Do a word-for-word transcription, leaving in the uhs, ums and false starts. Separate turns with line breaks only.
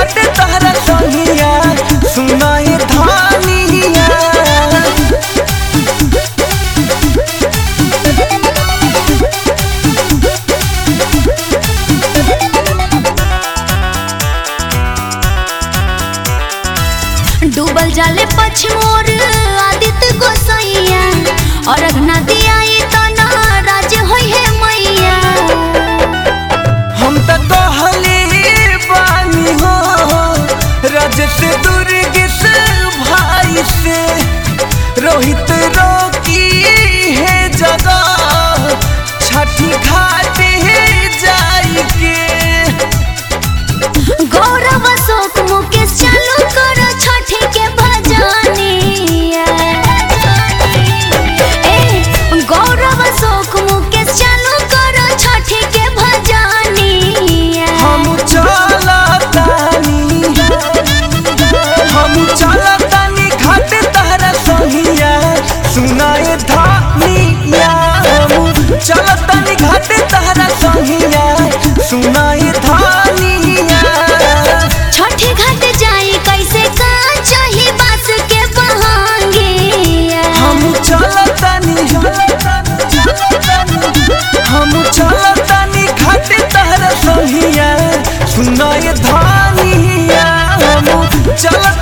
घाट तहरा संगिया सुनाए धानिया।
डूबल जाले पछमोर आदित्य गोसैया और अघना दिया तो नाराज होई है मैया।
हम त कहले बानी हो राज से दुर्ग से भाई से रोहित रोकी है जगह छठी घाट जाई के।
गौरव अशोक मुकेश चालू करो छठी के भजनिया। ए गौरव अशोक मुकेश चालू करो छठी के भजनिया।
हम चलतानी हम चलतानी घाट तहरा संगिया सुनाए धानिया। हम चलतानी घाट तहरा संगिया सुनाए धानिया।
छठी घाट जाई कैसे का चाही बास के बहांगिया।
हम चलतानी हम चलतानी घाट तहरा संगिया सुनाए धानिया। हम चल